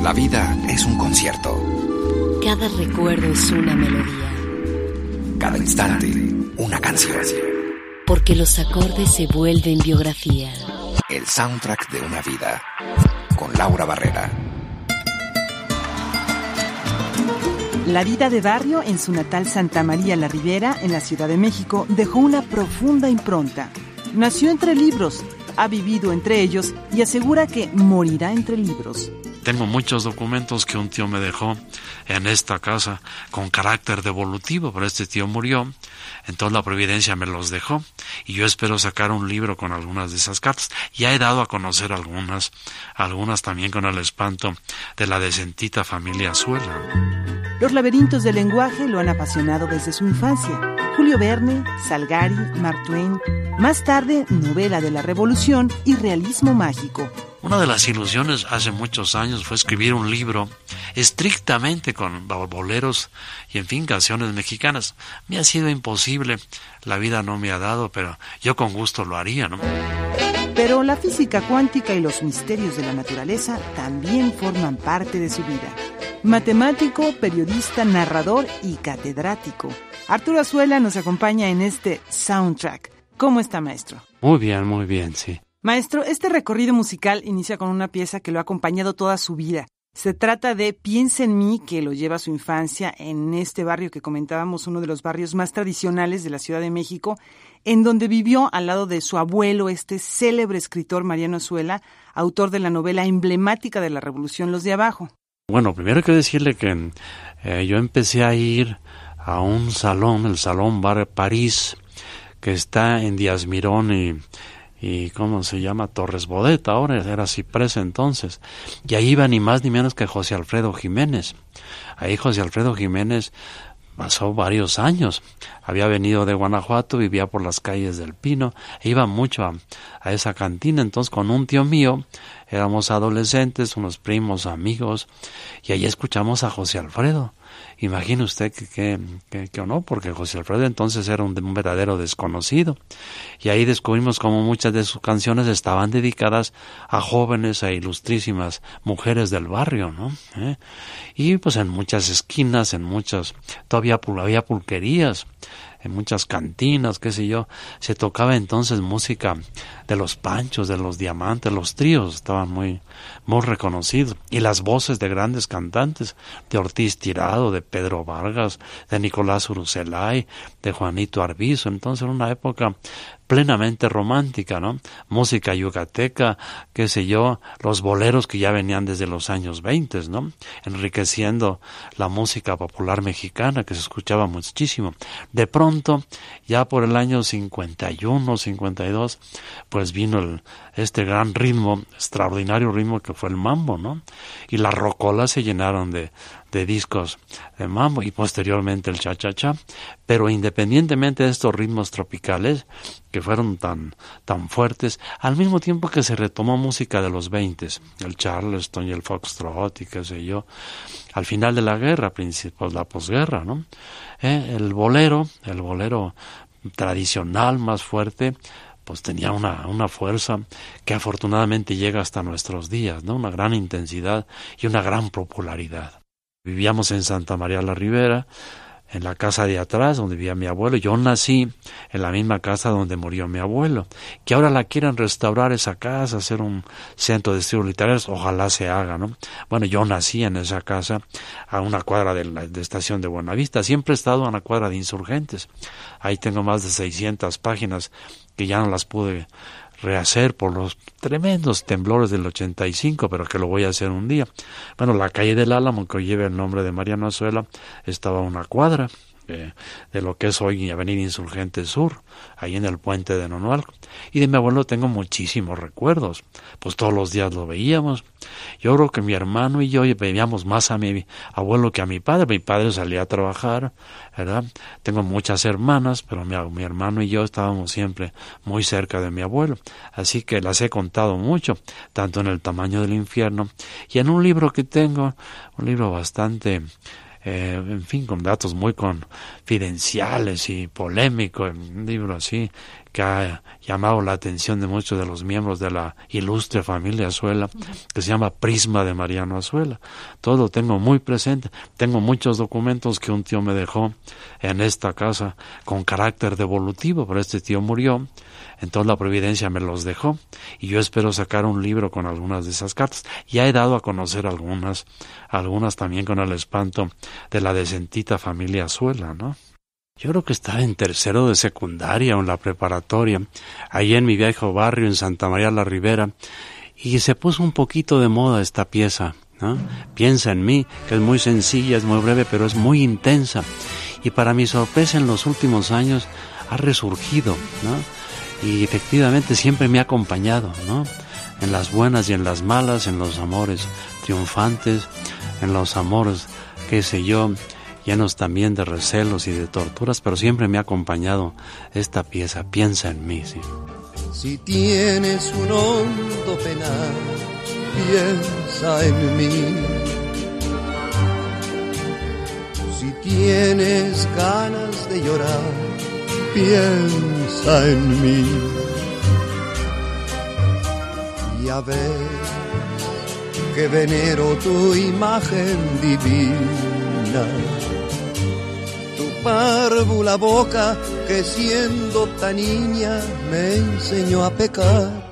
La vida es un concierto. Cada recuerdo es una melodía. Cada instante, una canción. Porque los acordes se vuelven biografía. El soundtrack de una vida. Con Laura Barrera. La vida de Barrio en su natal Santa María la Ribera, en la Ciudad de México, dejó una profunda impronta. Nació entre libros, ha vivido entre ellos y asegura que morirá entre libros. Tengo muchos documentos que un tío me dejó en esta casa con carácter devolutivo, pero este tío murió, entonces la Providencia me los dejó y yo espero sacar un libro con algunas de esas cartas. Ya he dado a conocer algunas también con el espanto de la decentita familia Azuela. Los laberintos del lenguaje lo han apasionado desde su infancia. Julio Verne, Salgari, Mark Twain, más tarde novela de la Revolución y realismo mágico. Una de las ilusiones hace muchos años fue escribir un libro estrictamente con boleros y, en fin, canciones mexicanas. Me ha sido imposible, la vida no me ha dado, pero yo con gusto lo haría, ¿no? Pero la física cuántica y los misterios de la naturaleza también forman parte de su vida. Matemático, periodista, narrador y catedrático. Arturo Azuela nos acompaña en este soundtrack. ¿Cómo está, maestro? Muy bien, sí. Maestro, este recorrido musical inicia con una pieza que lo ha acompañado toda su vida. Se trata de Piensa en mí, que lo lleva a su infancia en este barrio que comentábamos, uno de los barrios más tradicionales de la Ciudad de México, en donde vivió al lado de su abuelo, este célebre escritor Mariano Azuela, autor de la novela emblemática de la Revolución, Los de Abajo. Bueno, primero hay que decirle que yo empecé a ir a un salón, el Salón Bar París, que está en Díaz Mirón y ¿cómo se llama? Torres Bodet, ahora era Ciprés entonces. Y ahí iba ni más ni menos que José Alfredo Jiménez. Ahí José Alfredo Jiménez pasó varios años. Había venido de Guanajuato, vivía por las calles del Pino, e iba mucho a esa cantina. Entonces con un tío mío, éramos adolescentes, unos primos, amigos, y ahí escuchamos a José Alfredo. Imagine usted que o no, porque José Alfredo entonces era un verdadero desconocido. Y ahí descubrimos cómo muchas de sus canciones estaban dedicadas a jóvenes, a ilustrísimas mujeres del barrio, ¿no? Y pues en muchas esquinas, todavía había pulquerías, en muchas cantinas, qué sé yo, se tocaba entonces música de los Panchos, de los Diamantes, los tríos estaban muy reconocidos, y las voces de grandes cantantes, de Ortiz Tirado, de Pedro Vargas, de Nicolás Uruzelay, de Juanito Arbizu. Entonces era una época plenamente romántica, ¿no? Música yucateca, qué sé yo, los boleros que ya venían desde los años 20, ¿no? Enriqueciendo la música popular mexicana, que se escuchaba muchísimo. De pronto, ya por el año 51, 52, pues vino este gran ritmo, extraordinario ritmo que fue el mambo, ¿no? Y las rocolas se llenaron de discos de mambo y posteriormente el cha-cha-cha. Pero independientemente de estos ritmos tropicales que fueron tan fuertes, al mismo tiempo que se retomó música de los 20, el Charleston y el Foxtrot y qué sé yo, al final de la guerra, pues la posguerra, ¿no? El bolero tradicional más fuerte, pues tenía una fuerza que afortunadamente llega hasta nuestros días, ¿no? Una gran intensidad y una gran popularidad. Vivíamos en Santa María la Ribera, en la casa de atrás donde vivía mi abuelo. Yo nací en la misma casa donde murió mi abuelo. Que ahora la quieran restaurar esa casa, hacer un centro de estudios literarios, ojalá se haga, ¿no? Bueno, yo nací en esa casa, a una cuadra de la estación de Buenavista. Siempre he estado a una cuadra de Insurgentes. Ahí tengo más de 600 páginas que ya no las pude rehacer por los tremendos temblores del 85, pero que lo voy a hacer un día. Bueno, la calle del Álamo, que lleva el nombre de Mariano Azuela, estaba a una cuadra de lo que es hoy Avenida Insurgente Sur, ahí en el puente de Nonualco. Y de mi abuelo tengo muchísimos recuerdos, pues todos los días lo veíamos. Yo creo que mi hermano y yo veíamos más a mi abuelo que a mi padre. Mi padre salía a trabajar, ¿verdad? Tengo muchas hermanas, pero mi hermano y yo estábamos siempre muy cerca de mi abuelo. Así que las he contado mucho, tanto en El tamaño del infierno y en un libro que tengo, un libro bastante en fin, con datos muy confidenciales y polémicos, un libro así que ha llamado la atención de muchos de los miembros de la ilustre familia Azuela, que se llama Prisma de Mariano Azuela. Todo lo tengo muy presente. Tengo muchos documentos que un tío me dejó en esta casa con carácter devolutivo, pero este tío murió, entonces la providencia me los dejó, y yo espero sacar un libro con algunas de esas cartas. Ya he dado a conocer algunas también con el espanto de la decentita familia Azuela, ¿no? Yo creo que estaba en tercero de secundaria o en la preparatoria, ahí en mi viejo barrio en Santa María la Ribera, y se puso un poquito de moda esta pieza, ¿no? Piensa en mí, que es muy sencilla, es muy breve, pero es muy intensa, y para mi sorpresa en los últimos años ha resurgido, ¿no? Y efectivamente siempre me ha acompañado, ¿no? En las buenas y en las malas, en los amores triunfantes, en los amores, qué sé yo, llenos también de recelos y de torturas, pero siempre me ha acompañado esta pieza, Piensa en mí, sí. Si tienes un hondo penal, piensa en mí. Si tienes ganas de llorar, piensa en mí. Ya ves que venero tu imagen divina, tu párvula boca que siendo tan niña me enseñó a pecar.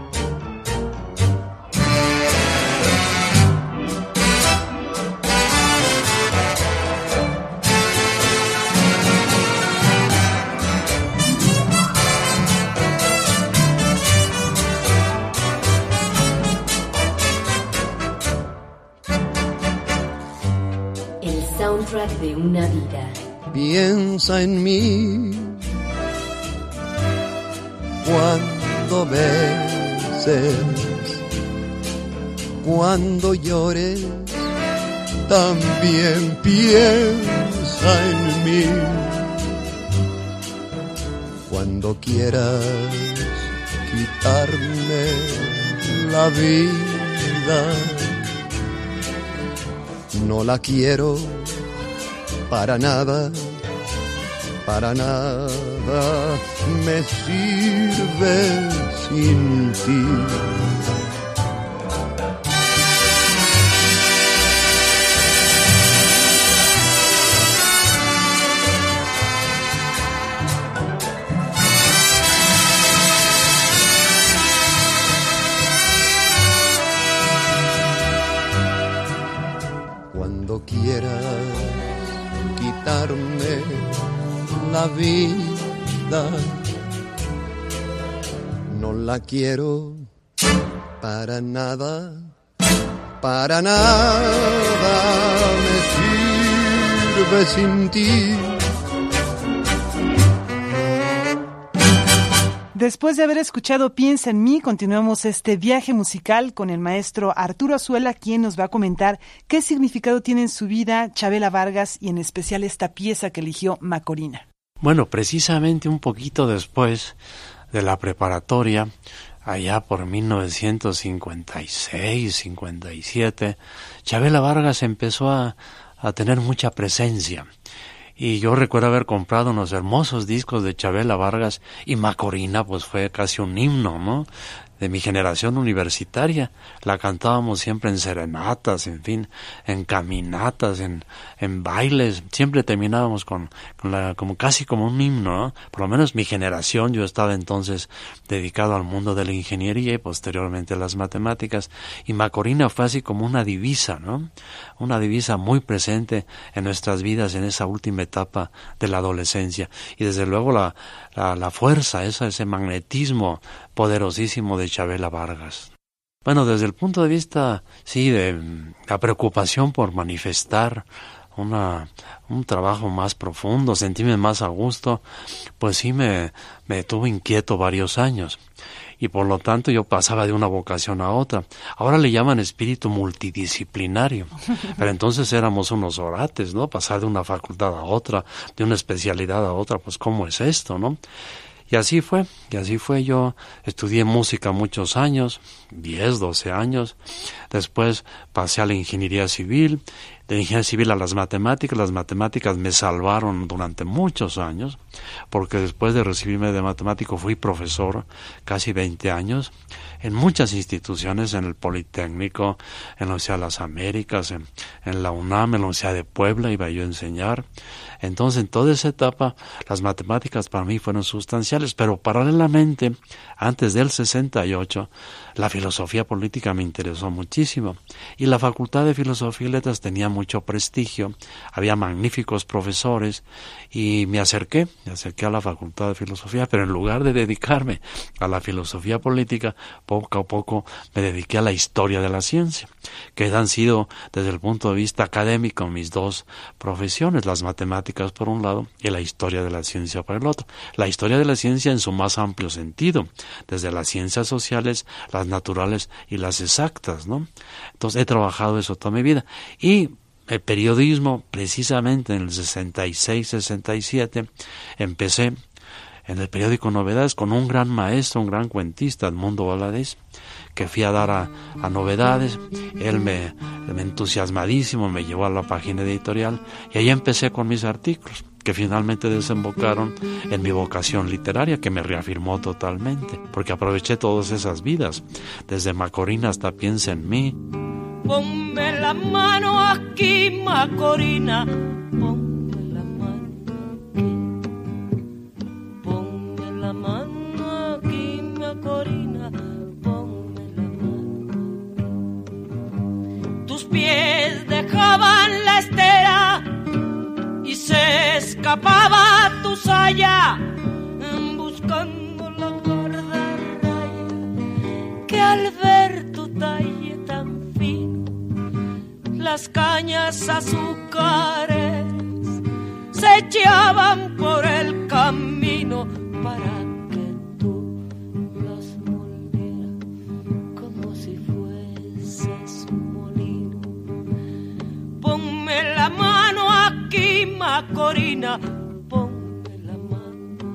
De una vida. Piensa en mí cuando beses, cuando llores, también piensa en mí. Cuando quieras quitarme la vida, no la quiero para nada, me sirve sin ti. Cuando quieras quitarme la vida, no la quiero para nada, me sirve sin ti. Después de haber escuchado Piensa en mí, continuamos este viaje musical con el maestro Arturo Azuela, quien nos va a comentar qué significado tiene en su vida Chavela Vargas y en especial esta pieza que eligió Macorina. Bueno, precisamente un poquito después de la preparatoria, allá por 1956, 57, Chavela Vargas empezó a tener mucha presencia. Y yo recuerdo haber comprado unos hermosos discos de Chavela Vargas, y Macorina pues fue casi un himno, ¿no?, de mi generación universitaria. La cantábamos siempre en serenatas, en fin, en caminatas, en bailes. Siempre terminábamos con como casi como un himno, ¿no? Por lo menos mi generación. Yo estaba entonces dedicado al mundo de la ingeniería y posteriormente a las matemáticas. Y Macorina fue así como una divisa, ¿no? Una divisa muy presente en nuestras vidas en esa última etapa de la adolescencia. Y desde luego la fuerza, ese magnetismo poderosísimo de Chavela Vargas. Bueno, desde el punto de vista, sí, de la preocupación por manifestar un trabajo más profundo, sentirme más a gusto, pues sí me tuvo inquieto varios años. Y por lo tanto yo pasaba de una vocación a otra. Ahora le llaman espíritu multidisciplinario, pero entonces éramos unos orates, ¿no? Pasar de una facultad a otra, de una especialidad a otra, pues ¿cómo es esto, no? Y así fue. Yo estudié música muchos años, 10, 12 años. Después pasé a la ingeniería civil. de ingeniería civil a las matemáticas. Las matemáticas me salvaron durante muchos años, porque después de recibirme de matemático fui profesor casi 20 años en muchas instituciones, en el Politécnico, en la Universidad de las Américas, en la UNAM, en la Universidad de Puebla iba yo a enseñar. Entonces, en toda esa etapa, las matemáticas para mí fueron sustanciales, pero paralelamente, antes del 68, la filosofía política me interesó muchísimo, y la Facultad de Filosofía y Letras tenía mucho prestigio, había magníficos profesores, y me acerqué a la Facultad de Filosofía, pero en lugar de dedicarme a la filosofía política, poco a poco me dediqué a la historia de la ciencia, que han sido, desde el punto de vista académico, mis dos profesiones, las matemáticas por un lado y la historia de la ciencia por el otro. La historia de la ciencia en su más amplio sentido, desde las ciencias sociales, las naturales y las exactas, ¿no? Entonces he trabajado eso toda mi vida. Y el periodismo, precisamente en el 66-67, empecé en el periódico Novedades con un gran maestro, un gran cuentista, Edmundo Valadez, que fui a dar a Novedades. Él me entusiasmadísimo me llevó a la página editorial y ahí empecé con mis artículos, que finalmente desembocaron en mi vocación literaria, que me reafirmó totalmente, porque aproveché todas esas vidas, desde Macorina hasta Piensa en mí. Ponme la mano aquí, Macorina, ponme la mano aquí, ponme la mano aquí, Macorina, ponme la mano. Tus pies dejaban la estera y se escapaba tu saya, buscando la guardarraya, que al ver tu talle tan fino, las cañas azúcares se echaban por el camino para que tú las molieras como si fueses un molino. Ponme la mano aquí, Macorina, ponme la mano.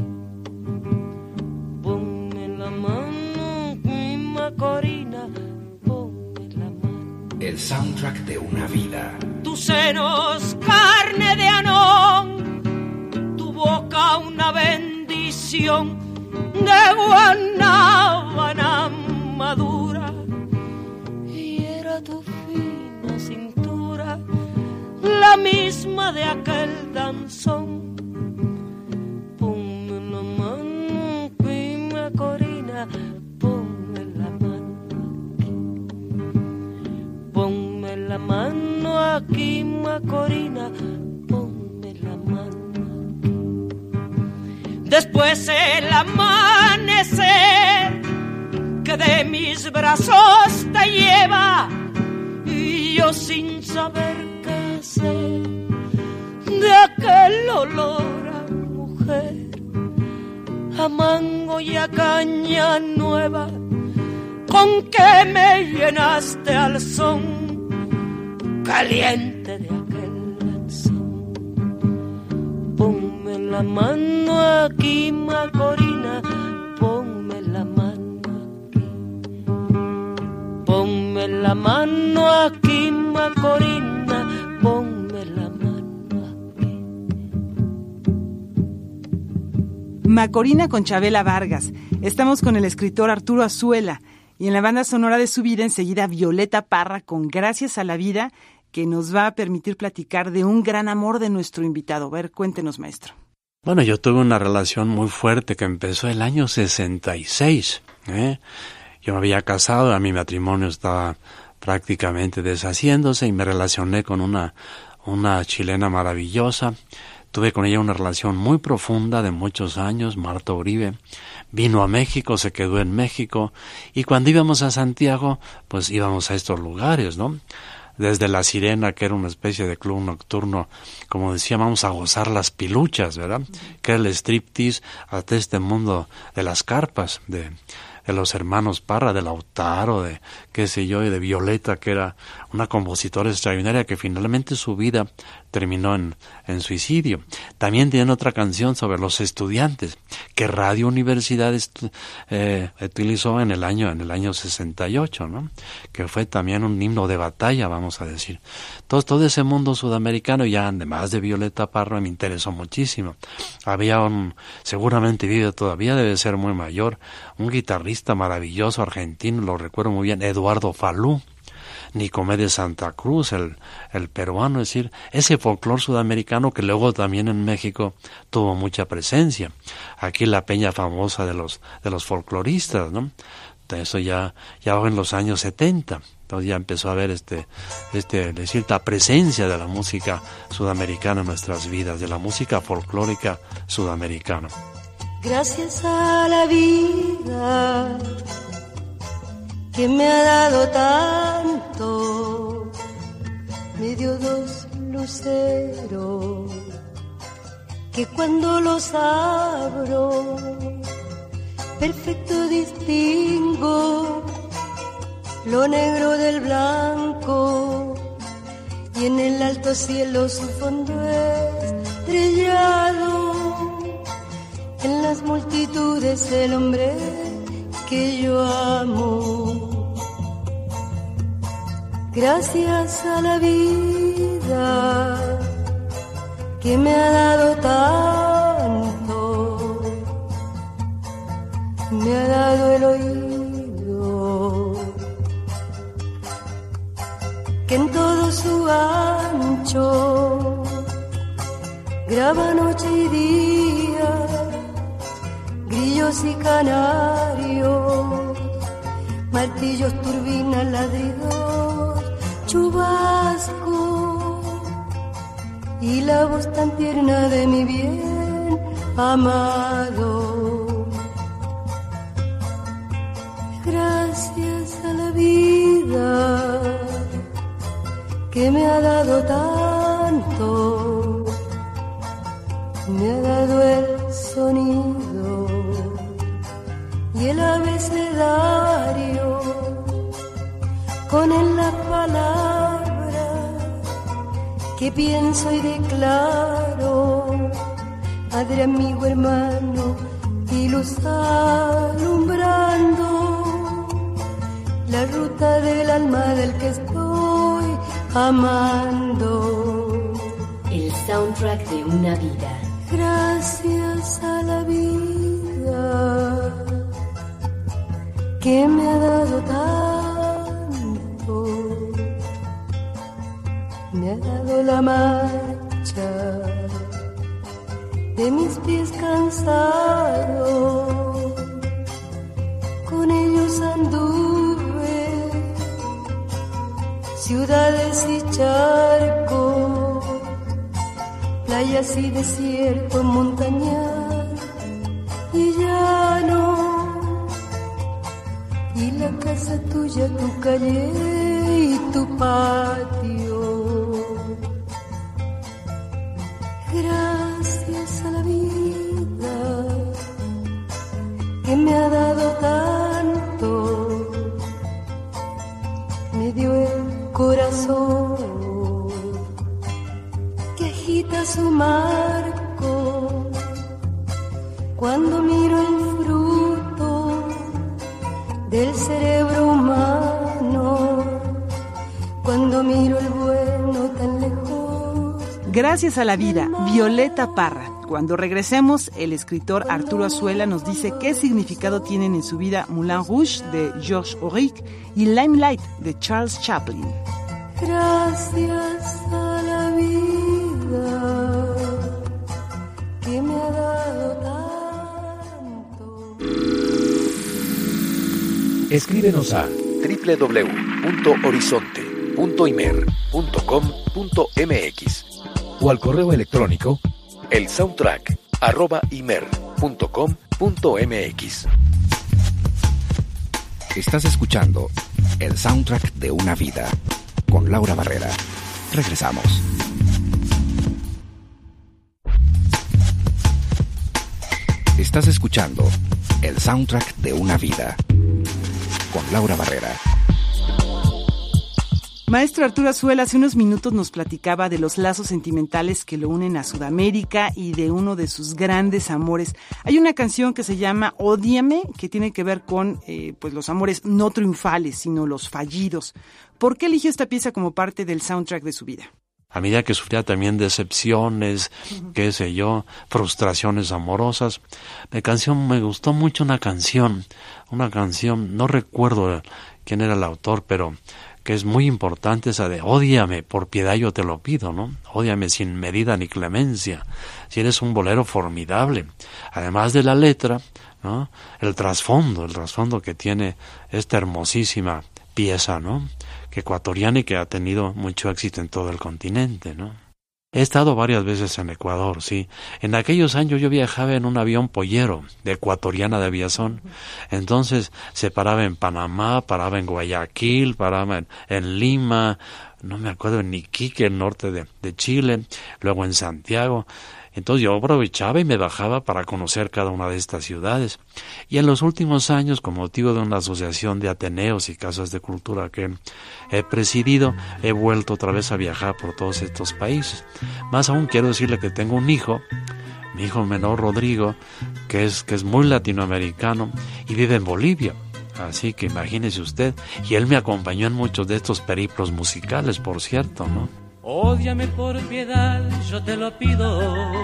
Ponme la mano aquí, Macorina, ponme la mano. El soundtrack de una vida. Tus senos, carne de anón, tu boca una bendición de guanábana madura, y era tu fina cintura la misma de aquel danzón. Ponme la mano aquí, Macorina, ponme la mano aquí. Ponme la mano aquí, Macorina, ponme la mano aquí. Después el amanecer que de mis brazos te lleva, y yo sin saber qué hacer de aquel olor a mujer, a mango y a caña nueva, con que me llenaste al son caliente de aquel danzón. Ponme la mano aquí, Macorina, ponme la mano aquí. Ponme la mano aquí, Macorina, ponme la mano aquí. Macorina con Chavela Vargas. Estamos con el escritor Arturo Azuela. Y en la banda sonora de su vida, enseguida Violeta Parra con Gracias a la Vida, que nos va a permitir platicar de un gran amor de nuestro invitado. A ver, cuéntenos, maestro. Bueno, yo tuve una relación muy fuerte que empezó el año 66. Yo me había casado, a mi matrimonio estaba prácticamente deshaciéndose y me relacioné con una chilena maravillosa. Tuve con ella una relación muy profunda de muchos años, Marta Uribe. Vino a México, se quedó en México, y cuando íbamos a Santiago, pues íbamos a estos lugares, ¿no? Desde La Sirena, que era una especie de club nocturno, como decía, vamos a gozar las piluchas, ¿verdad? Que era el striptease, hasta este mundo de las carpas, de los hermanos Parra, de Lautaro, de qué sé yo, y de Violeta, que era una compositora extraordinaria que finalmente su vida terminó en suicidio. También tienen otra canción sobre los estudiantes que Radio Universidad utilizó en el año 68, ¿no? Que fue también un himno de batalla, vamos a decir. Todo ese mundo sudamericano, ya además de Violeta Parra, me interesó muchísimo. Había seguramente vive todavía, debe ser muy mayor, un guitarrista maravilloso argentino, lo recuerdo muy bien, Eduardo Falú, Nicomé Santa Cruz, el peruano, es decir, ese folclore sudamericano que luego también en México tuvo mucha presencia. Aquí la peña famosa de los folcloristas, ¿no? Eso ya en los años 70. Entonces ya empezó a haber cierta presencia de la música sudamericana en nuestras vidas, de la música folclórica sudamericana. Gracias a la vida que me ha dado tanto, me dio dos luceros que cuando los abro perfecto distingo lo negro del blanco, y en el alto cielo su fondo estrellado, en las multitudes el hombre que yo amo. Gracias a la vida que me ha dado tanto, me ha dado el oído que en todo su ancho graba noche y día, grillos y canarios, martillos, turbinas, ladridos, chubasco y la voz tan tierna de mi bien amado. Gracias a la vida que me ha dado tanto, me ha dado el sonido y el abecedario, con él la palabra que pienso y declaro, padre, amigo, hermano y luz alumbrando la ruta del alma del que estoy amando. El soundtrack de una vida. Gracias a la vida que me ha dado tanto, me ha dado la marcha de mis pies cansados, con ellos anduve ciudades y charcos, playas y desierto, montañas y llano, y la casa tuya, tu calle y tu patio. Gracias a la vida que me ha dado tanto, me dio el corazón que agita su marco cuando miro el fruto del cerebro humano, cuando miro el bueno tan lejos. Gracias a la vida, Violeta Parra. Cuando regresemos, el escritor Arturo Azuela nos dice qué significado tienen en su vida Moulin Rouge de Georges Auric y Limelight de Charles Chaplin. Gracias a la vida que me ha dado tanto. Escríbenos a www.horizonte.imer.com.mx o al correo electrónico elsoundtrack@imer.com.mx. Estás escuchando el soundtrack de una vida con Laura Barrera. Regresamos. Estás escuchando el soundtrack de una vida con Laura Barrera. Maestro Arturo Azuela, hace unos minutos nos platicaba de los lazos sentimentales que lo unen a Sudamérica y de uno de sus grandes amores. Hay una canción que se llama Ódiame, que tiene que ver con pues los amores no triunfales, sino los fallidos. ¿Por qué eligió esta pieza como parte del soundtrack de su vida? A medida que sufría también decepciones, qué sé yo, frustraciones amorosas, me gustó mucho una canción, no recuerdo quién era el autor, pero que es muy importante, esa de ódiame, por piedad yo te lo pido, ¿no? Ódiame sin medida ni clemencia, si eres un bolero formidable. Además de la letra, ¿no? El trasfondo que tiene esta hermosísima pieza, ¿no? Que ecuatoriana y que ha tenido mucho éxito en todo el continente, ¿no? He estado varias veces en Ecuador, sí. En aquellos años yo viajaba en un avión pollero de Ecuatoriana de Aviación. Entonces se paraba en Panamá, paraba en Guayaquil, paraba en Lima, no me acuerdo, en Iquique, el norte de Chile, luego en Santiago. Entonces yo aprovechaba y me bajaba para conocer cada una de estas ciudades. Y en los últimos años, con motivo de una asociación de ateneos y casas de cultura que he presidido, he vuelto otra vez a viajar por todos estos países. Más aún quiero decirle que tengo un hijo, mi hijo menor Rodrigo, que es muy latinoamericano y vive en Bolivia. Así que imagínese usted, y él me acompañó en muchos de estos periplos musicales, por cierto, ¿no? Ódiame por piedad, yo te lo pido.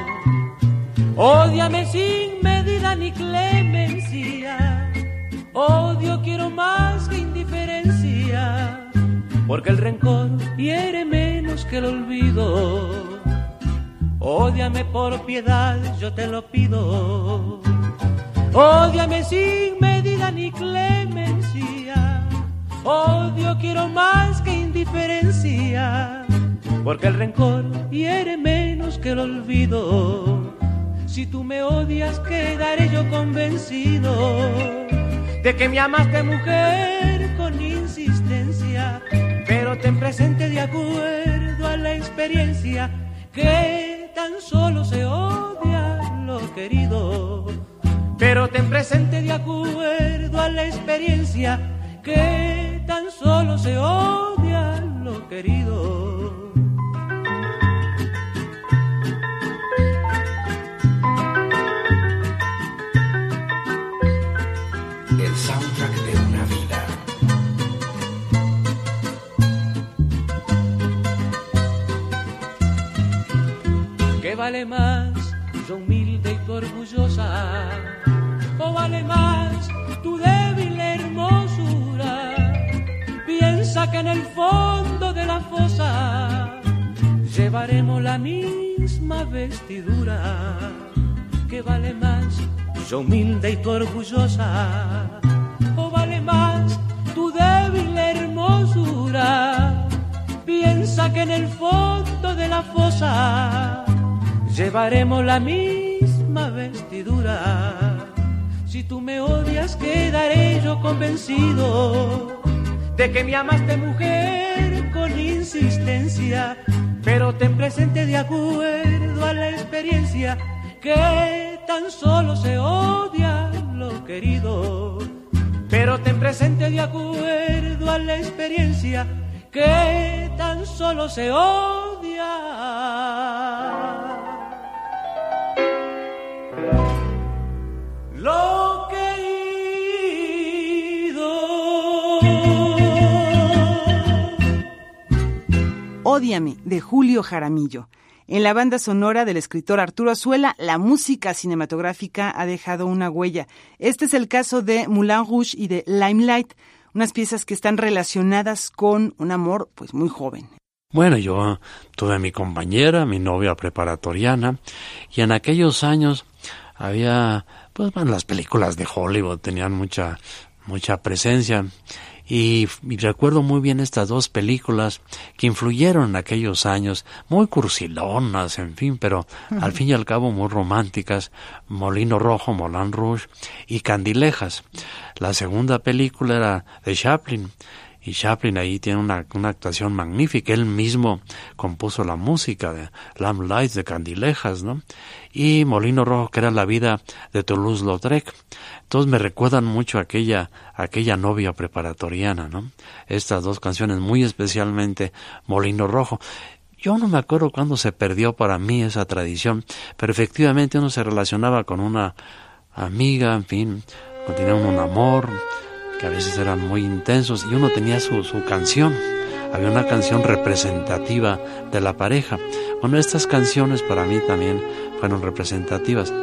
Ódiame sin medida ni clemencia. Odio quiero más que indiferencia, porque el rencor hiere menos que el olvido. Ódiame por piedad, yo te lo pido. Ódiame sin medida ni clemencia. Odio quiero más que indiferencia, porque el rencor hiere menos que el olvido. Si tú me odias, quedaré yo convencido de que me amaste, mujer, con insistencia. Pero ten presente, de acuerdo a la experiencia, que tan solo se odia lo querido. Pero ten presente, de acuerdo a la experiencia, que tan solo se odia lo querido. El soundtrack de una vida. ¿Qué vale más, yo humilde y tú orgullosa? ¿O vale más tu débil hermosura? Piensa que en el fondo de la fosa llevaremos la misma vestidura. ¿Qué vale más, yo humilde y tú orgullosa? ¿O vale más tu débil hermosura? Piensa que en el fondo de la fosa llevaremos la misma vestidura. Si tú me odias, quedaré yo convencido de que me amaste, mujer, con insistencia. Pero ten presente, de acuerdo a la experiencia, que tan solo se odia lo querido. Pero ten presente, de acuerdo a la experiencia, que tan solo se odia lo querido. Ódiame, de Julio Jaramillo. En la banda sonora del escritor Arturo Azuela, la música cinematográfica ha dejado una huella. Este es el caso de Moulin Rouge y de Limelight, unas piezas que están relacionadas con un amor pues muy joven. Bueno, yo tuve a mi compañera, mi novia preparatoriana, y en aquellos años había, pues bueno, las películas de Hollywood tenían mucha presencia. Y recuerdo muy bien estas dos películas que influyeron en aquellos años, muy cursilonas, en fin, pero al fin y al cabo muy románticas, Molino Rojo, Moulin Rouge y Candilejas. La segunda película era de Chaplin Y Chaplin ahí tiene una actuación magnífica. Él mismo compuso la música de Lamplight, de Candilejas, ¿no? Y Molino Rojo, que era la vida de Toulouse-Lautrec. Entonces me recuerdan mucho a aquella novia preparatoriana, ¿no? Estas dos canciones, muy especialmente Molino Rojo. Yo no me acuerdo cuándo se perdió para mí esa tradición, pero efectivamente uno se relacionaba con una amiga, en fin, tenía un amor, que a veces eran muy intensos, y uno tenía su canción. Había una canción representativa de la pareja. Bueno, estas canciones para mí también fueron representativas.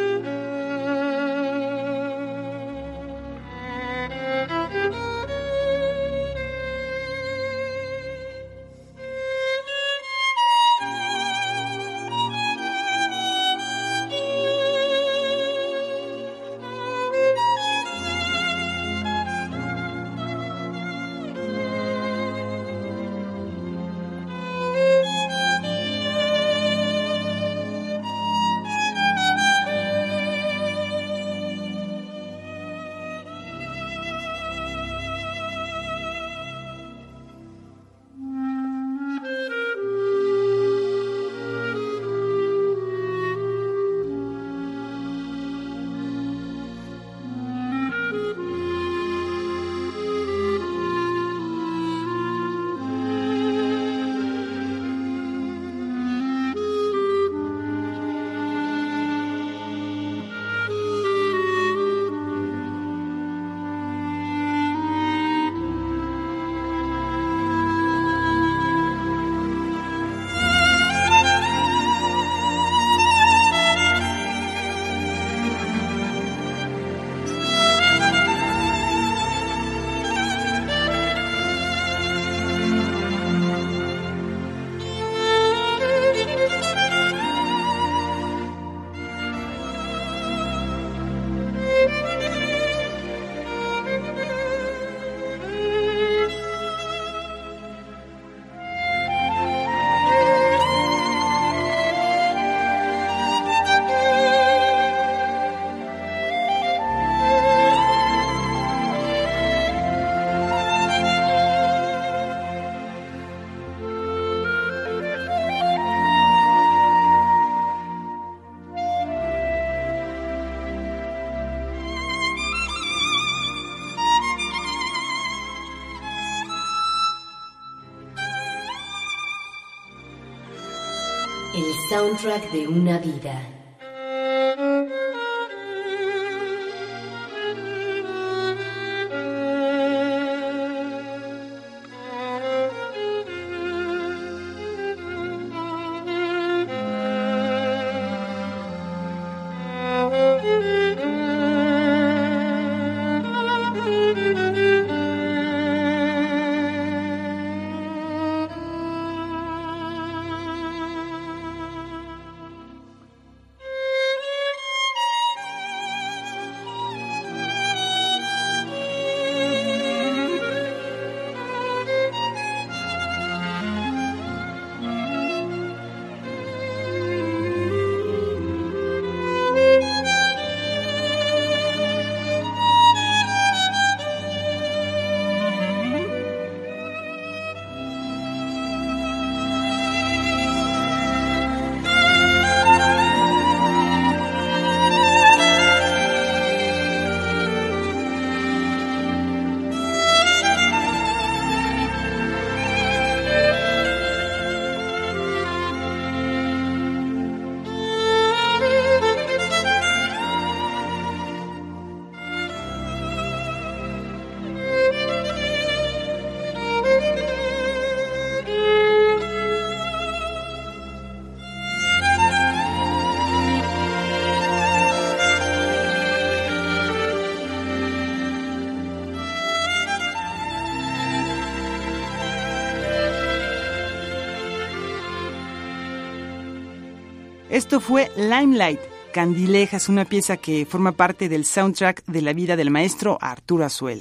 El soundtrack de una vida. Esto fue Limelight, Candilejas, una pieza que forma parte del soundtrack de la vida del maestro Arturo Azuela.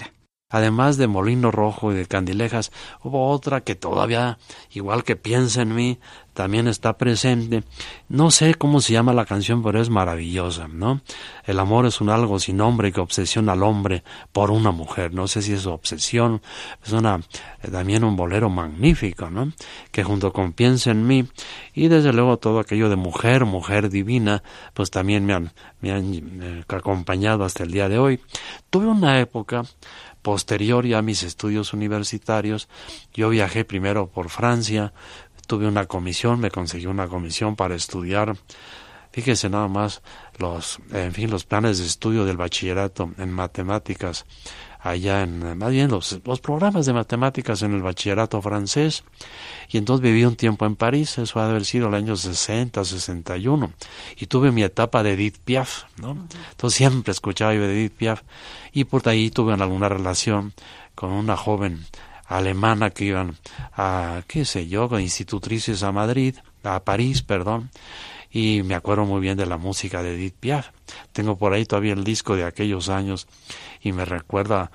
Además de Molino Rojo y de Candilejas, hubo otra que todavía, igual que Piensa en mí, también está presente. No sé cómo se llama la canción, pero es maravillosa, ¿no? El amor es un algo sin nombre que obsesiona al hombre por una mujer. No sé si es obsesión, es también un bolero magnífico, ¿no? Que junto con Piensa en mí, y desde luego todo aquello de mujer, mujer divina, pues también me han acompañado hasta el día de hoy. Tuve una época posterior ya a mis estudios universitarios. Yo viajé primero por Francia, tuve una comisión, me conseguí una comisión para estudiar, fíjese nada más, los planes de estudio del bachillerato en matemáticas, allá más bien los programas de matemáticas en el bachillerato francés, y entonces viví un tiempo en París, eso ha de haber sido el año 60, 61, y tuve mi etapa de Edith Piaf, ¿no? Entonces siempre escuchaba yo de Edith Piaf, y por ahí tuve alguna relación con una joven alemana que iban a, institutrices a París, y me acuerdo muy bien de la música de Edith Piaf. Tengo por ahí todavía el disco de aquellos años y me recuerda,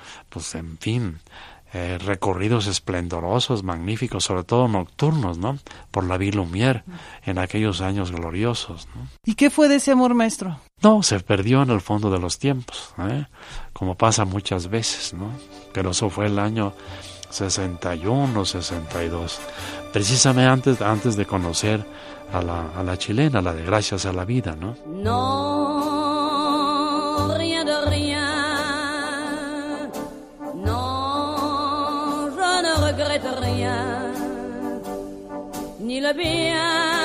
recorridos esplendorosos, magníficos, sobre todo nocturnos, ¿no? Por la Ville Lumière en aquellos años gloriosos, ¿no? ¿Y qué fue de ese amor, maestro? No, se perdió en el fondo de los tiempos, como pasa muchas veces, ¿no? Pero eso fue el año 61, 62, precisamente antes de conocer a la chilena, la de Gracias a la Vida, ¿no? No, rien de rien, no, je ne regrette rien, ni le bien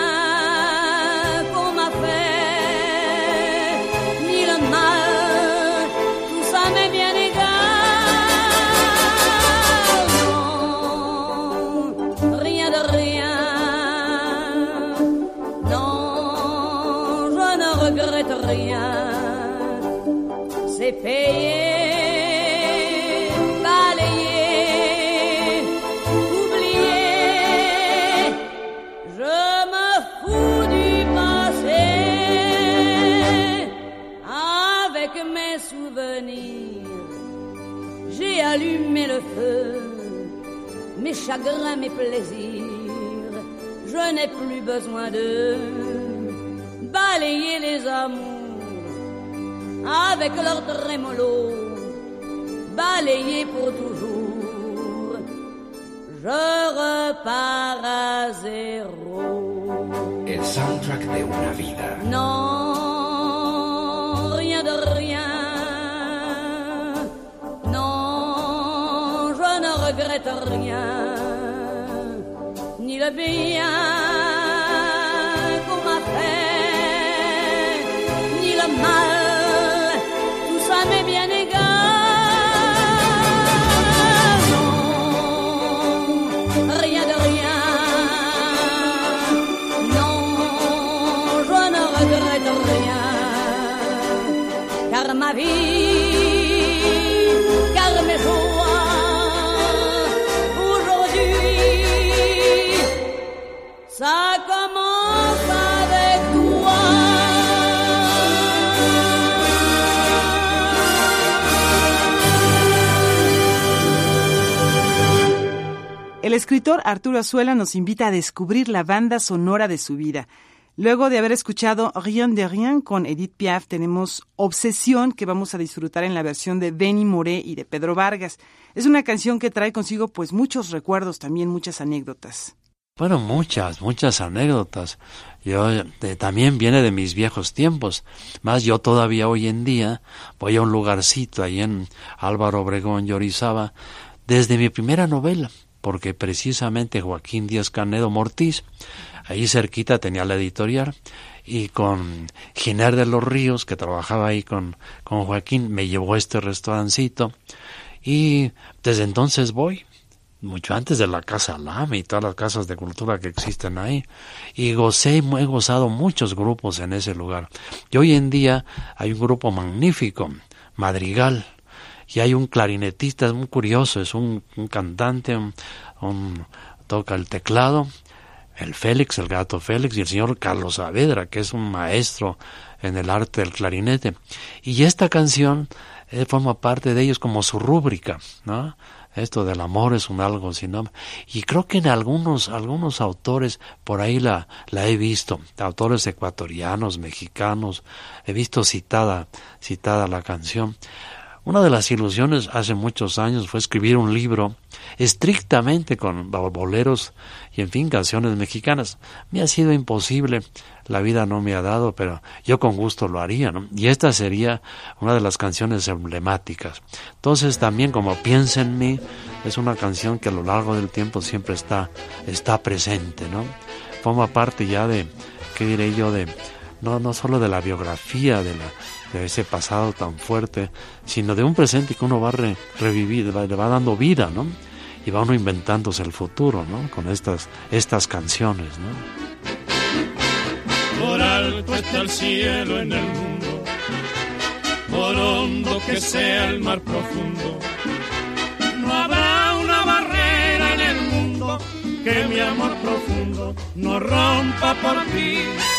qu'on m'a fait, ni le mal, tout ça m'est bien égal. C'est payé, balayé, oublié. Je me fous du passé. Avec mes souvenirs, j'ai allumé le feu. Mes chagrins, mes plaisirs, je n'ai plus besoin de balayer les amours. Avec leur trémolo, balayé pour toujours, je repars à zéro. El soundtrack de una vida. Non, rien de rien. Non, je ne regrette rien, ni le bien qu'on m'a fait, ni le mal. Mais bien égal, non, rien de rien, non, je ne regrette rien, car ma vie, car mes joies, aujourd'hui, ça commence avec toi. El escritor Arturo Azuela nos invita a descubrir la banda sonora de su vida. Luego de haber escuchado Rien de Rien con Edith Piaf, tenemos Obsesión, que vamos a disfrutar en la versión de Benny Moré y de Pedro Vargas. Es una canción que trae consigo pues muchos recuerdos, también muchas anécdotas. Bueno, muchas anécdotas. También viene de mis viejos tiempos. Más yo todavía hoy en día voy a un lugarcito ahí en Álvaro Obregón y Orizaba desde mi primera novela, porque precisamente Joaquín Díaz-Canedo Mortiz, ahí cerquita tenía la editorial, y con Giner de los Ríos, que trabajaba ahí con Joaquín, me llevó a este restaurancito, y desde entonces voy, mucho antes de la Casa Lame y todas las casas de cultura que existen ahí, y he gozado muchos grupos en ese lugar. Y hoy en día hay un grupo magnífico, Madrigal, y hay un clarinetista, es muy curioso, es un cantante, toca el teclado, el gato Félix, y el señor Carlos Saavedra, que es un maestro en el arte del clarinete. Y esta canción forma parte de ellos como su rúbrica, ¿no? Esto del amor es un algo sin nombre. Y creo que en algunos autores, por ahí la he visto, autores ecuatorianos, mexicanos, he visto citada la canción. Una de las ilusiones hace muchos años fue escribir un libro estrictamente con boleros y, en fin, canciones mexicanas. Me ha sido imposible, la vida no me ha dado, pero yo con gusto lo haría, ¿no? Y esta sería una de las canciones emblemáticas. Entonces también, como Piensa en mí, es una canción que a lo largo del tiempo siempre está presente, ¿no? Forma parte ya de, ¿qué diré yo?, de no solo de la biografía de ese pasado tan fuerte, sino de un presente que uno va a revivir, le va dando vida, ¿no? Y va uno inventándose el futuro, ¿no? Con estas canciones, ¿no? Por alto está el cielo en el mundo, por hondo que sea el mar profundo, no habrá una barrera en el mundo que mi amor profundo no rompa por ti.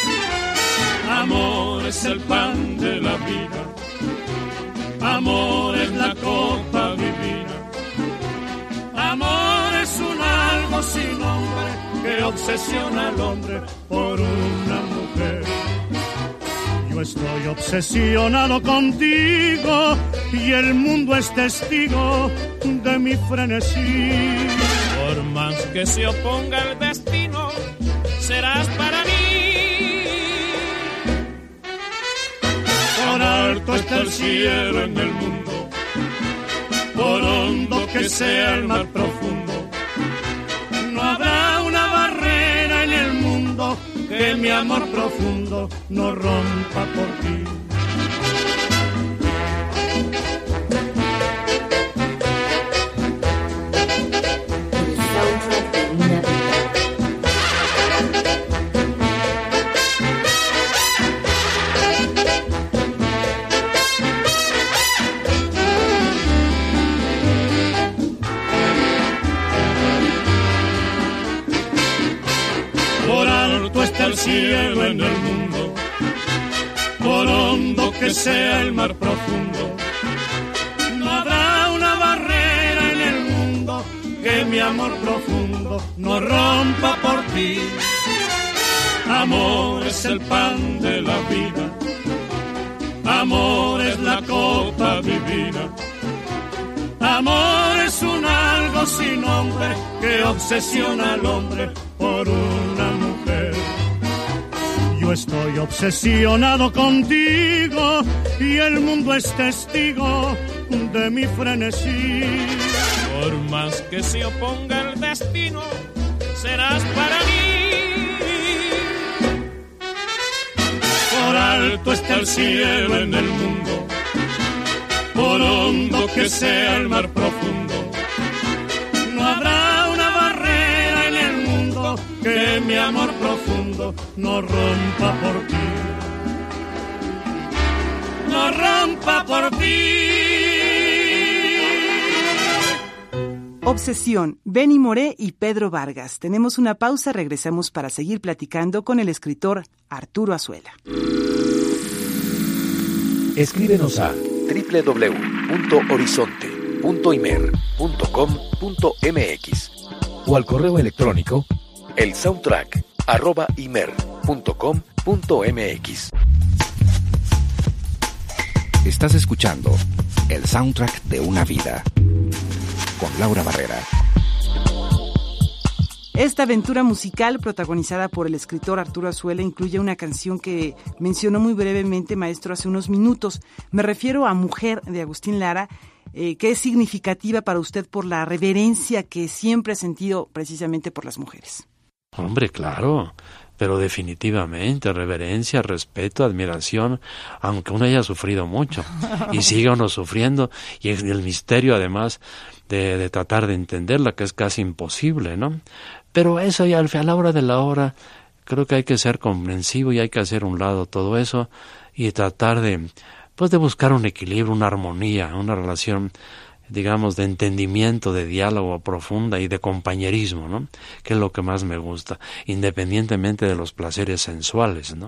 Amor es el pan de la vida, amor es la copa divina, amor es un algo sin nombre que obsesiona al hombre por una mujer. Yo estoy obsesionado contigo y el mundo es testigo de mi frenesí. Por más que se oponga el destino, serás para mí. Por alto está el cielo en el mundo, por hondo que sea el mar profundo, no habrá una barrera en el mundo que mi amor profundo no rompa por ti. El cielo en el mundo, por hondo que sea el mar profundo, no habrá una barrera en el mundo que mi amor profundo no rompa por ti. Amor es el pan de la vida, amor es la copa divina, amor es un algo sin nombre que obsesiona al hombre por una mujer. Yo estoy obsesionado contigo y el mundo es testigo de mi frenesí. Por más que se oponga el destino, serás para mí. Por alto está el cielo en el mundo, por hondo que sea el mar profundo, no habrá una barrera en el mundo que mi amor profundo no rompa por ti, no rompa por ti. Obsesión, Benny Moré y Pedro Vargas. Tenemos una pausa, regresamos para seguir platicando con el escritor Arturo Azuela. Escríbenos a www.horizonte.imer.com.mx o al correo electrónico elsoundtrack@imer.com.mx. Estás escuchando el soundtrack de una vida con Laura Barrera. Esta aventura musical protagonizada por el escritor Arturo Azuela incluye una canción que mencionó muy brevemente, maestro, hace unos minutos. Me refiero a Mujer, de Agustín Lara, que es significativa para usted por la reverencia que siempre ha sentido precisamente por las mujeres. Hombre, claro, pero definitivamente reverencia, respeto, admiración, aunque uno haya sufrido mucho y siga uno sufriendo, y el misterio además de tratar de entenderla, que es casi imposible, ¿no? Pero eso ya a la hora de la hora creo que hay que ser comprensivo y hay que hacer a un lado todo eso y tratar de buscar un equilibrio, una armonía, una relación, digamos, de entendimiento, de diálogo profunda y de compañerismo, ¿no? Que es lo que más me gusta, independientemente de los placeres sensuales, ¿no?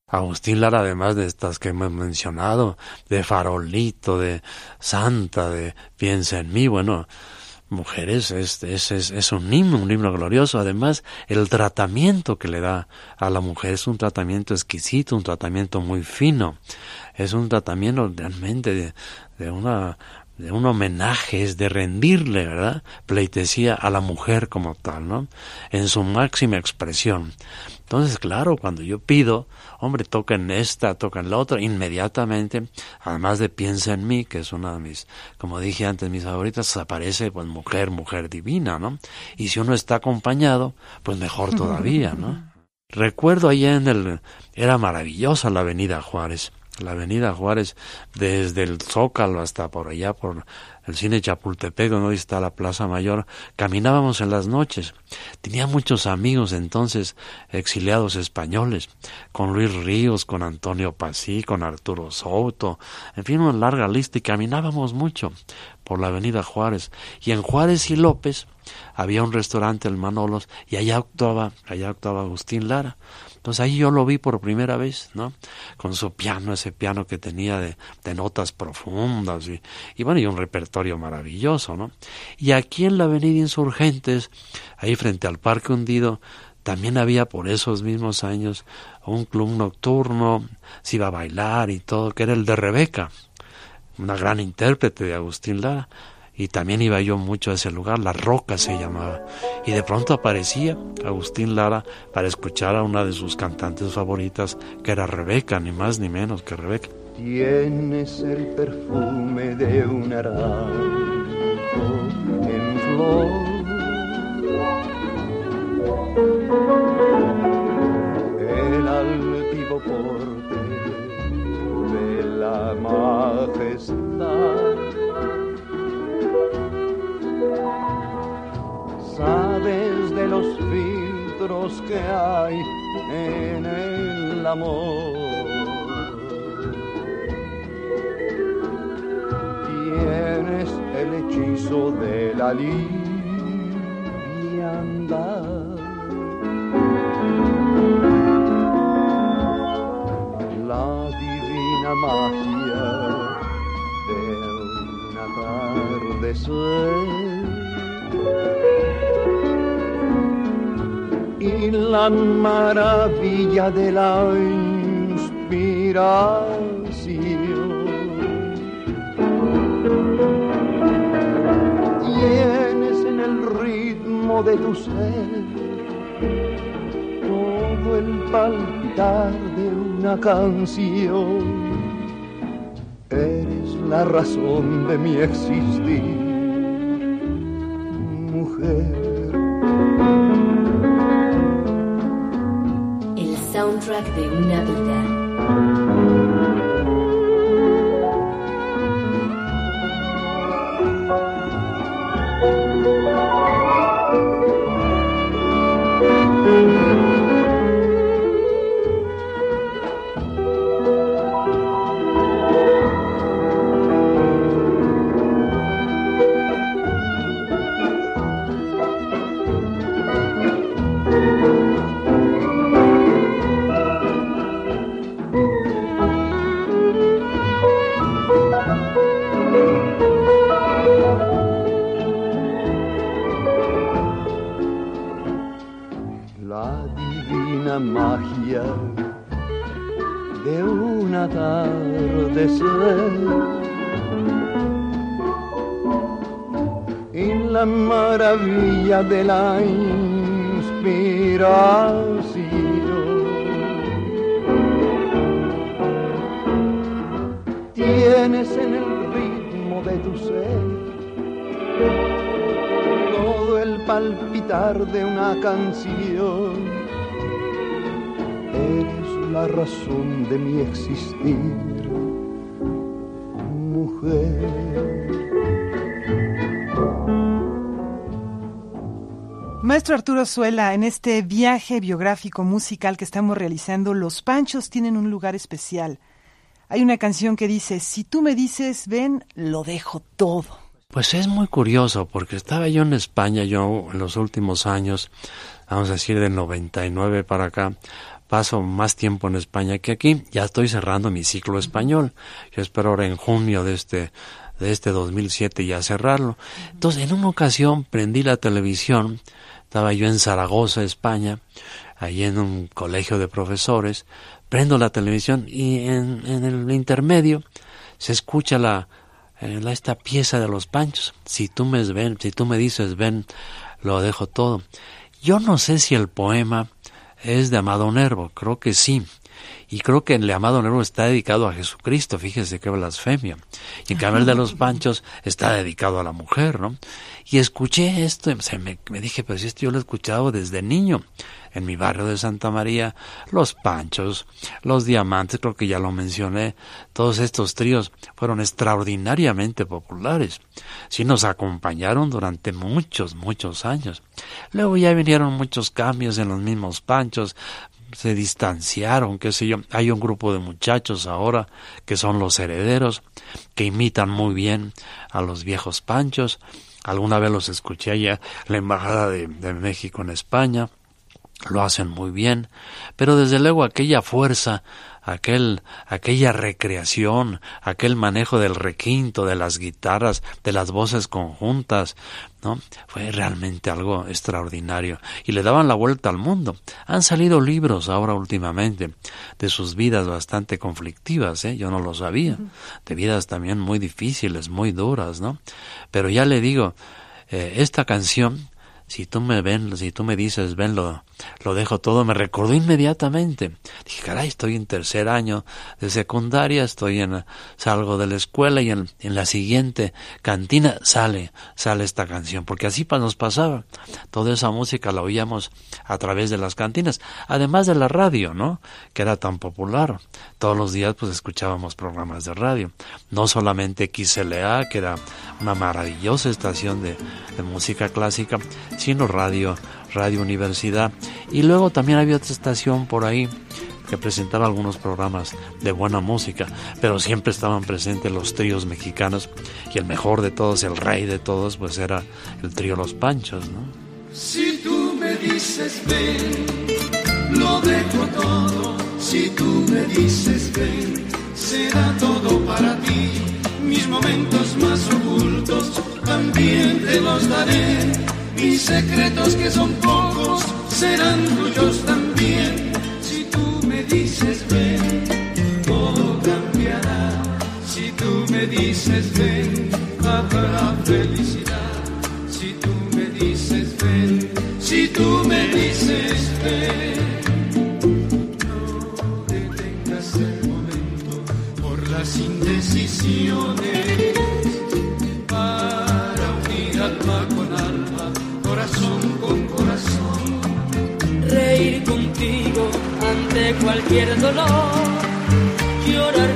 Agustín Lara, además de estas que hemos mencionado, de Farolito, de Santa, de Piensa en mí, bueno, mujeres, es un himno glorioso. Además, el tratamiento que le da a la mujer es un tratamiento exquisito, un tratamiento muy fino, es un tratamiento realmente de un homenaje, es de rendirle, ¿verdad?, pleitesía a la mujer como tal, ¿no?, en su máxima expresión. Entonces, claro, cuando yo pido, hombre, toquen esta, toquen la otra, inmediatamente, además de Piensa en mí, que es una de mis, como dije antes, mis favoritas, aparece pues mujer divina, ¿no? Y si uno está acompañado, pues mejor todavía, ¿no? Recuerdo allá era maravillosa la Avenida Juárez. La Avenida Juárez, desde el Zócalo hasta por allá, por el Cine Chapultepec, donde hoy está la Plaza Mayor, caminábamos en las noches. Tenía muchos amigos entonces, exiliados españoles, con Luis Ríos, con Antonio Pasí, con Arturo Souto, en fin, una larga lista, y caminábamos mucho por la Avenida Juárez. Y en Juárez y López había un restaurante, el Manolos, y allá actuaba Agustín Lara. Entonces ahí yo lo vi por primera vez, ¿no? Con su piano, ese piano que tenía de notas profundas y bueno, y un repertorio maravilloso, ¿no? Y aquí en la Avenida Insurgentes, ahí frente al Parque Hundido, también había por esos mismos años un club nocturno, se iba a bailar y todo, que era el de Rebeca, una gran intérprete de Agustín Lara. Y también iba yo mucho a ese lugar, La Roca se llamaba. Y de pronto aparecía Agustín Lara para escuchar a una de sus cantantes favoritas, que era Rebeca, ni más ni menos que Rebeca. Tienes el perfume de un naranjo en flor, el altivo porte de la majestad. Sabes de los filtros que hay en el amor. Tienes el hechizo de la liviandad. La divina magia de un atardecer. Y la maravilla de la inspiración. Tienes en el ritmo de tu ser todo el palpitar de una canción. Eres la razón de mi existir, mujer. Soundtrack de una vida. Magia de un atardecer y la maravilla de la inspiración. Tienes en el ritmo de tu ser todo el palpitar de una canción. Eres la razón de mi existir, mujer. Maestro Arturo Zuela, en este viaje biográfico musical que estamos realizando, los Panchos tienen un lugar especial. Hay una canción que dice, si tú me dices ven, lo dejo todo. Pues es muy curioso, porque estaba yo en España, yo en los últimos años, vamos a decir del 99 para acá, paso más tiempo en España que aquí. Ya estoy cerrando mi ciclo español. Yo espero ahora en junio de este 2007 ya cerrarlo. Entonces, en una ocasión prendí la televisión. Estaba yo en Zaragoza, España, allí en un colegio de profesores. Prendo la televisión y en el intermedio se escucha esta pieza de Los Panchos. Si tú me dices ven, lo dejo todo. Yo no sé si el poema es de Amado Nervo, creo que sí. Y creo que el de Amado Nervo está dedicado a Jesucristo, fíjese qué blasfemia. Y en cambio el de Los Panchos está dedicado a la mujer, ¿no? Y escuché esto y me dije, pero si esto yo lo he escuchado desde niño. En mi barrio de Santa María, Los Panchos, Los Diamantes, creo que ya lo mencioné, todos estos tríos fueron extraordinariamente populares. Sí nos acompañaron durante muchos, muchos años. Luego ya vinieron muchos cambios en los mismos Panchos, se distanciaron, qué sé yo. Hay un grupo de muchachos ahora que son Los Herederos, que imitan muy bien a los viejos Panchos. Alguna vez los escuché allá en la Embajada de México en España. Lo hacen muy bien, pero desde luego aquella fuerza, aquella recreación, aquel manejo del requinto, de las guitarras, de las voces conjuntas, ¿no? Fue realmente algo extraordinario. Y le daban la vuelta al mundo. Han salido libros ahora últimamente de sus vidas bastante conflictivas, yo no lo sabía, de vidas también muy difíciles, muy duras, ¿no? Pero ya le digo, esta canción, si tú me dices ven, lo dejo todo, me recordó inmediatamente. Dije, caray, estoy en tercer año de secundaria, salgo de la escuela y en la siguiente cantina sale esta canción, porque así nos pasaba. Toda esa música la oíamos a través de las cantinas, además de la radio, ¿no? Que era tan popular. Todos los días pues escuchábamos programas de radio, no solamente XLA, que era una maravillosa estación de música clásica, sino Radio Universidad. Y luego también había otra estación por ahí que presentaba algunos programas de buena música, pero siempre estaban presentes los tríos mexicanos, y el mejor de todos, el rey de todos, pues era el trío Los Panchos, ¿no? Si tú me dices ven, lo dejo todo. Si tú me dices ven, será todo para ti. Mis momentos más ocultos también te los daré. Mis secretos que son pocos serán tuyos también. Si tú me dices ven, todo cambiará. Si tú me dices ven, habrá felicidad. Si tú me dices ven, si tú me dices ven, no detengas el momento por las indecisiones, para unir alma con alma, corazón con corazón. Reír contigo ante cualquier dolor, llorar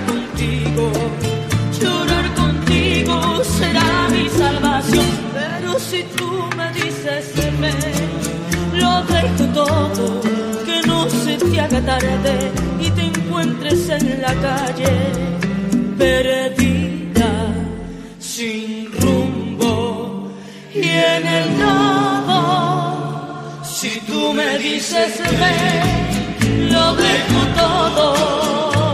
contigo será mi salvación. Pero si tú me dices ven, lo dejo todo, que no se te haga tarde y te encuentres en la calle perdida, sin rumbo y en el nada. Si tú me dices ven, lo dejo todo.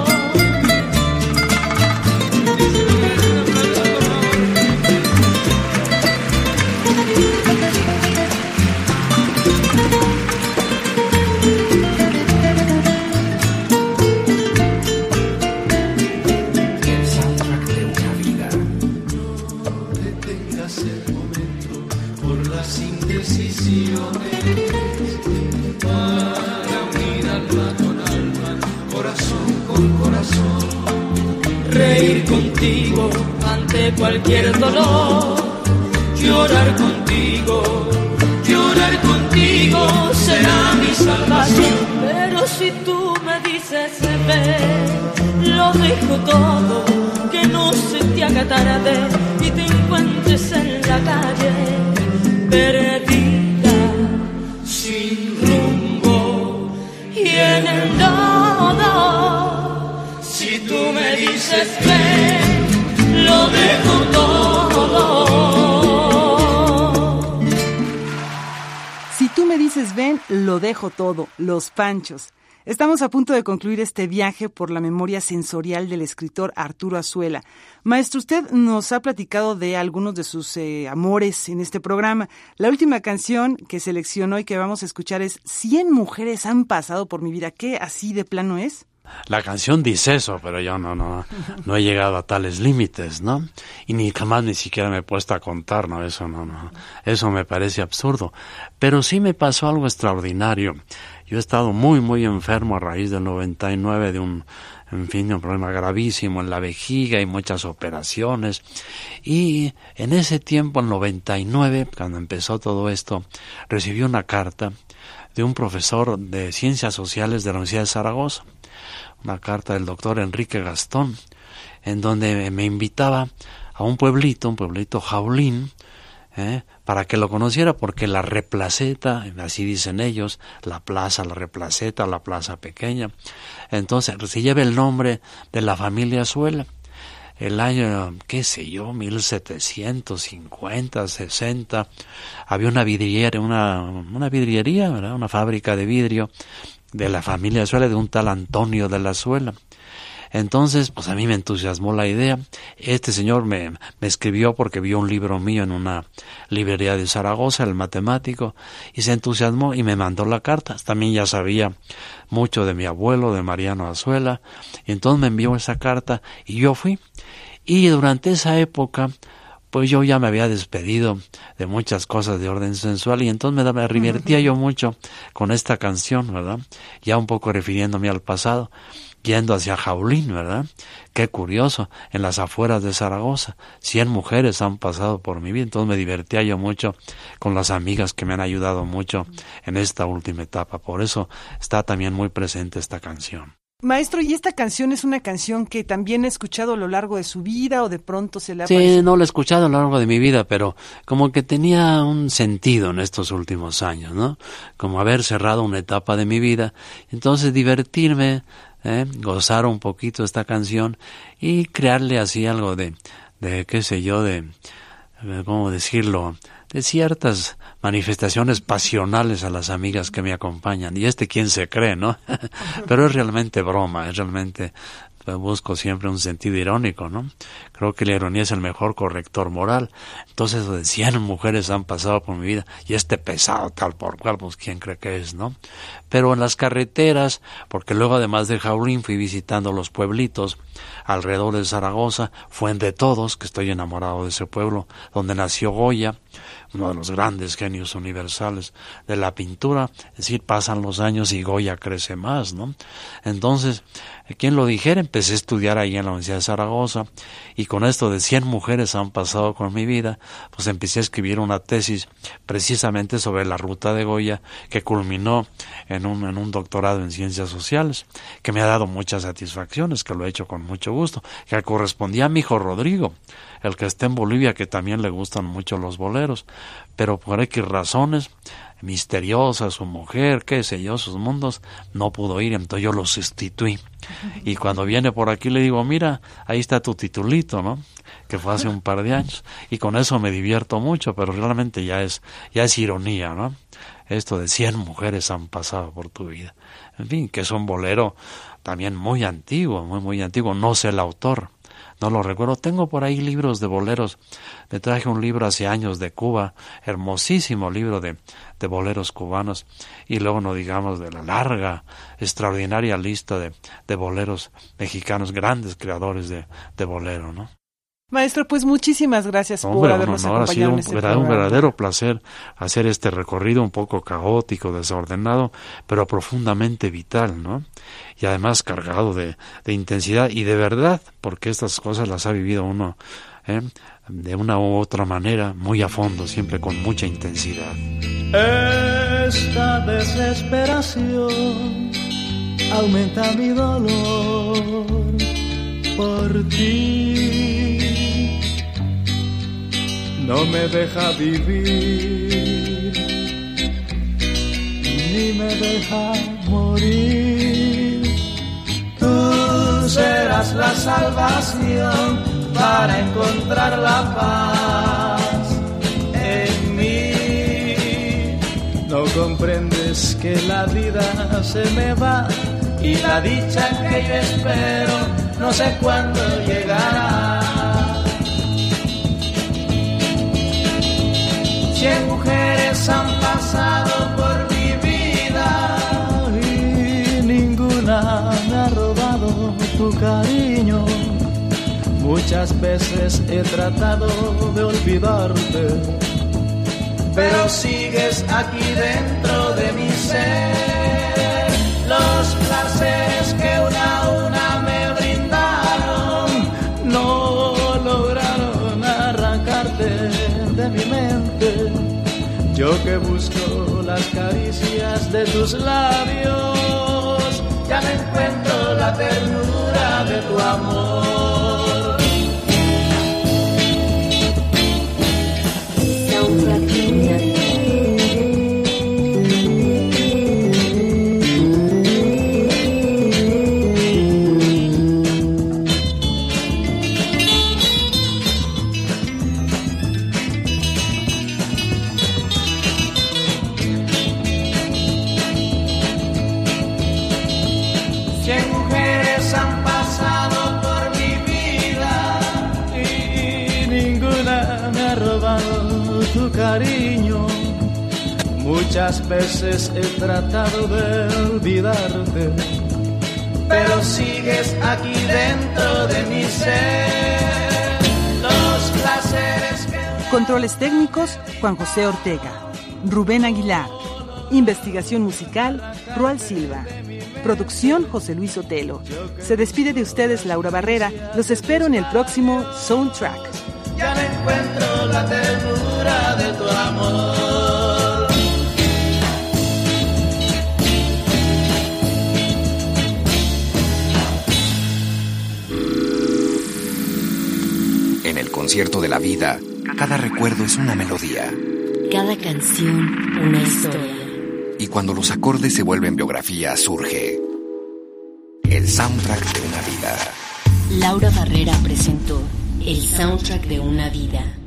Reír contigo ante cualquier dolor, llorar contigo será mi salvación. Pero si tú me dices ven, lo dejo todo, que no se te haga tarde y te encuentres en la calle perdida, sin rumbo y en el nada. Si tú me dices ven, lo dejo todo. Si tú me dices ven, lo dejo todo. Los Panchos. Estamos a punto de concluir este viaje por la memoria sensorial del escritor Arturo Azuela. Maestro, usted nos ha platicado de algunos de sus amores en este programa. La última canción que seleccionó y que vamos a escuchar es 100 mujeres han pasado por mi vida. ¿Qué así de plano es? La canción dice eso, pero yo no he llegado a tales límites, ¿no? Y ni jamás ni siquiera me he puesto a contar, ¿no? Eso me parece absurdo. Pero sí me pasó algo extraordinario. Yo he estado muy enfermo a raíz del 99 de un problema gravísimo en la vejiga y muchas operaciones. Y en ese tiempo, en 99, cuando empezó todo esto, recibí una carta de un profesor de Ciencias Sociales de la Universidad de Zaragoza, una carta del doctor Enrique Gastón, en donde me invitaba a un pueblito Jaulín, para que lo conociera, porque la Replaceta, así dicen ellos, la Replaceta, la plaza pequeña, entonces se lleva el nombre de la familia Azuela. El año, 1750, 60, había una vidriería, ¿verdad? Una fábrica de vidrio de la familia Azuela, de un tal Antonio de la Azuela. Entonces, pues a mí me entusiasmó la idea. Este señor me escribió porque vio un libro mío en una librería de Zaragoza, el matemático, y se entusiasmó y me mandó la carta. También ya sabía mucho de mi abuelo, de Mariano Azuela, y entonces me envió esa carta y yo fui. Y durante esa época, pues yo ya me había despedido de muchas cosas de orden sensual y entonces me divertía yo mucho con esta canción, ¿verdad? Ya un poco refiriéndome al pasado, yendo hacia Jaulín, ¿verdad? Qué curioso, en las afueras de Zaragoza, 100 mujeres han pasado por mi vida, entonces me divertía yo mucho con las amigas que me han ayudado mucho en esta última etapa, por eso está también muy presente esta canción. Maestro, ¿y esta canción es una canción que también ha escuchado a lo largo de su vida o de pronto se le ha parecido? Sí, no la he escuchado a lo largo de mi vida, pero como que tenía un sentido en estos últimos años, ¿no? Como haber cerrado una etapa de mi vida, entonces divertirme, gozar un poquito esta canción y crearle así algo de qué sé yo, ¿cómo decirlo?, de ciertas manifestaciones pasionales a las amigas que me acompañan. Y quién se cree, ¿no? Pero es realmente broma, busco siempre un sentido irónico, ¿no? Creo que la ironía es el mejor corrector moral. Entonces, de 100 mujeres han pasado por mi vida y pesado tal por cual, pues quién cree que es, ¿no? Pero en las carreteras, porque luego además de Jaulín fui visitando los pueblitos alrededor de Zaragoza, Fuendetodos, que estoy enamorado de ese pueblo, donde nació Goya, uno de los grandes genios universales de la pintura. Es decir, pasan los años y Goya crece más, ¿no? Entonces, ¿quién lo dijera? Empecé a estudiar ahí en la Universidad de Zaragoza y con esto de 100 mujeres han pasado con mi vida, pues empecé a escribir una tesis precisamente sobre la ruta de Goya que culminó en un doctorado en Ciencias Sociales, que me ha dado muchas satisfacciones, que lo he hecho con mucho gusto, que correspondía a mi hijo Rodrigo, el que está en Bolivia, que también le gustan mucho los boleros, pero por X razones misteriosas, su mujer, qué sé yo, sus mundos, no pudo ir, entonces yo lo sustituí. Y cuando viene por aquí le digo, mira, ahí está tu titulito, ¿no? Que fue hace un par de años. Y con eso me divierto mucho, pero realmente ya es ironía, ¿no? Esto de 100 mujeres han pasado por tu vida. En fin, que es un bolero también muy antiguo, muy antiguo. No sé el autor, no lo recuerdo. Tengo por ahí libros de boleros. Me traje un libro hace años de Cuba, hermosísimo libro de boleros cubanos. Y luego no digamos de la larga, extraordinaria lista de boleros mexicanos, grandes creadores de bolero, ¿no? Maestro, pues muchísimas gracias por habernos acompañado en este programa. Ha sido un verdadero placer hacer este recorrido un poco caótico, desordenado, pero profundamente vital, ¿no? Y además cargado de intensidad y de verdad, porque estas cosas las ha vivido uno de una u otra manera, muy a fondo, siempre con mucha intensidad. Esta desesperación aumenta mi dolor por ti. No me deja vivir, ni me deja morir. Tú serás la salvación para encontrar la paz en mí. No comprendes que la vida se me va y la dicha que yo espero no sé cuándo llegará. 100 mujeres han pasado por mi vida y ninguna me ha robado tu cariño. Muchas veces he tratado de olvidarte, pero sigues aquí dentro de mi ser. Los placeres que una a una me brindaron no lograron arrancarte de mi mente. Yo que busco las caricias de tus labios, ya no encuentro la ternura de tu amor. Cariño, muchas veces he tratado de olvidarte, pero sigues aquí dentro de mi ser. Los placeres que... Controles técnicos, Juan José Ortega. Rubén Aguilar. Investigación musical, Roal Silva. Producción, José Luis Otelo. Se despide de ustedes Laura Barrera. Los espero en el próximo Soundtrack. Ya no encuentro la ternura de tu amor. En el concierto de la vida, cada recuerdo es una melodía. Cada canción, una historia. Y cuando los acordes se vuelven biografía, surge el soundtrack de una vida. Laura Barrera presentó El Soundtrack de una vida.